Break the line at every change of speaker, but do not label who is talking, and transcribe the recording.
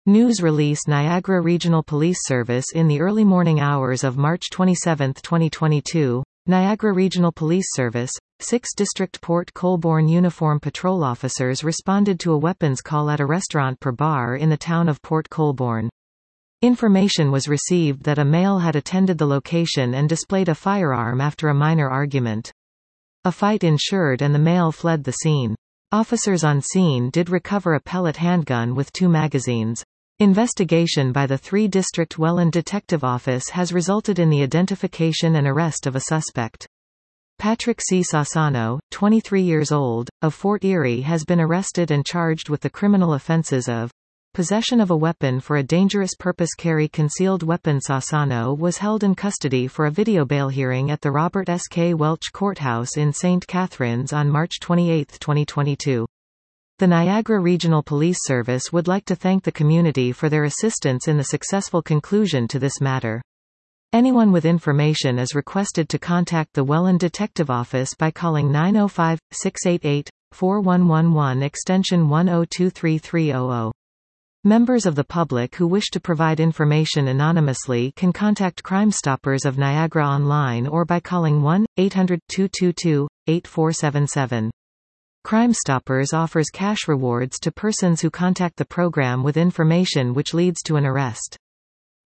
News release Niagara Regional Police Service in the early morning hours of March 27, 2022. Niagara Regional Police Service, 6 District Port Colborne uniform patrol officers responded to a weapons call at a restaurant per bar in the town of Port Colborne. Information was received that a male had attended the location and displayed a firearm after a minor argument. A fight ensued and the male fled the scene. Officers on scene did recover a pellet handgun with 2 magazines. Investigation by the 3-District Welland Detective Office has resulted in the identification and arrest of a suspect. Patrick C. Sassano, 23 years old, of Fort Erie has been arrested and charged with the criminal offenses of possession of a weapon for a dangerous purpose. Carry concealed weapon. Sassano was held in custody for a video bail hearing at the Robert S. K. Welch Courthouse in St. Catharines on March 28, 2022. The Niagara Regional Police Service would like to thank the community for their assistance in the successful conclusion to this matter. Anyone with information is requested to contact the Welland Detective Office by calling 905-688-4111 extension 102330. Members of the public who wish to provide information anonymously can contact Crime Stoppers of Niagara online or by calling 1-800-222-8477. Crime Stoppers offers cash rewards to persons who contact the program with information which leads to an arrest.